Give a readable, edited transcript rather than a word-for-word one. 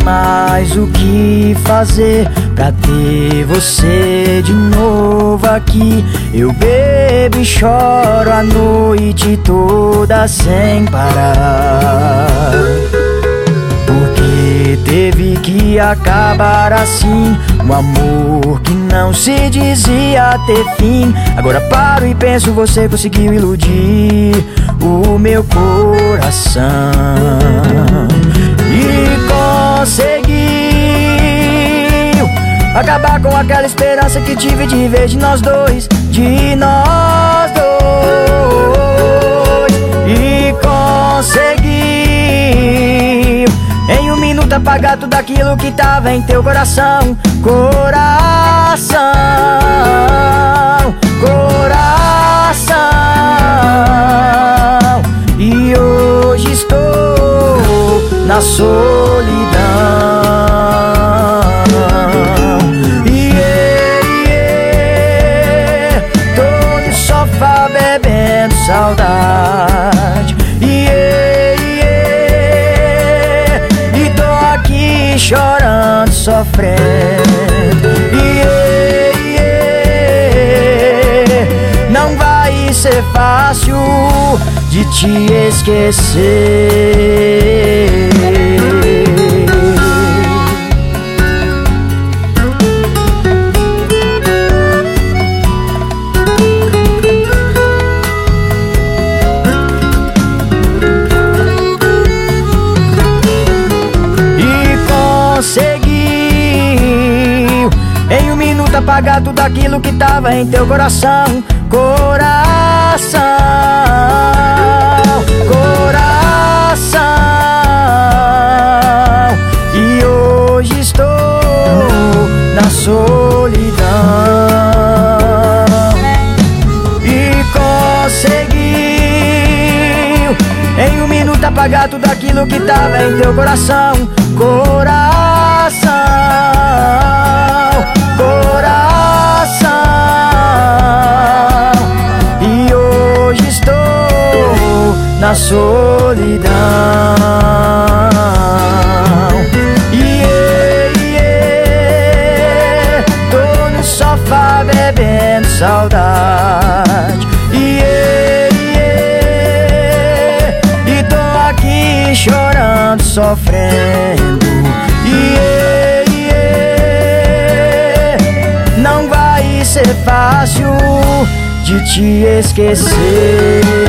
mais o que fazer pra ter você de novo aqui. Eu bebo e choro a noite toda sem parar, porque teve que acabar assim. Um amor que não se dizia ter fim. Agora paro e penso, você conseguiu iludir o meu coração e conseguiu acabar com aquela esperança que tive de ver de nós dois, de nós dois. E conseguiu em um minuto apagar tudo aquilo que tava em teu coração. Coração, coração. E hoje estou na solidão. Tô no sofá bebendo saudade. E tô aqui chorando, sofrendo. Não vai ser fácil de te esquecer. Conseguiu em um minuto apagar tudo aquilo que tava em teu coração. Coração, coração. E hoje estou na solidão. E conseguiu em um minuto apagar tudo aquilo que tava em teu coração. Coração, coração. E hoje estou na solidão. Tô no sofá bebendo saudade. E tô aqui chorando, sofrendo. Não vai ser fácil de te esquecer.